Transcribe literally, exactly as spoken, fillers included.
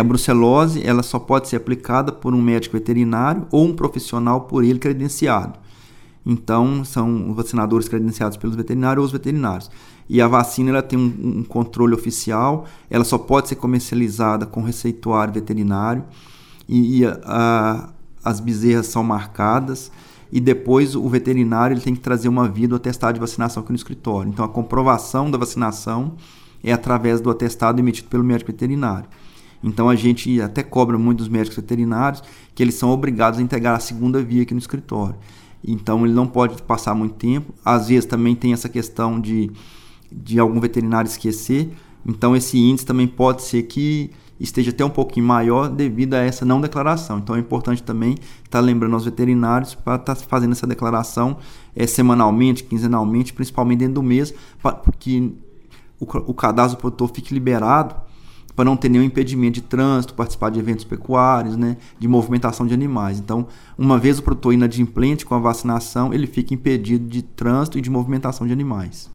a brucelose ela só pode ser aplicada por um médico veterinário ou um profissional por ele credenciado. Então, são vacinadores credenciados pelos veterinários ou os veterinários. E a vacina ela tem um, um controle oficial, ela só pode ser comercializada com receituário veterinário e, e a, a, as bezerras são marcadas e depois o veterinário ele tem que trazer uma via do atestado de vacinação aqui no escritório. Então, a comprovação da vacinação é através do atestado emitido pelo médico veterinário. Então, a gente até cobra muito dos médicos veterinários que eles são obrigados a integrar a segunda via aqui no escritório. Então, ele não pode passar muito tempo. Às vezes, também tem essa questão de, de algum veterinário esquecer. Então, esse índice também pode ser que esteja até um pouquinho maior devido a essa não declaração. Então, é importante também estar lembrando aos veterinários para estar fazendo essa declaração é, semanalmente, quinzenalmente, principalmente dentro do mês, para que o, o cadastro do produtor fique liberado para não ter nenhum impedimento de trânsito, participar de eventos pecuários, né, de movimentação de animais. Então, uma vez o produtor inadimplente com a vacinação, ele fica impedido de trânsito e de movimentação de animais.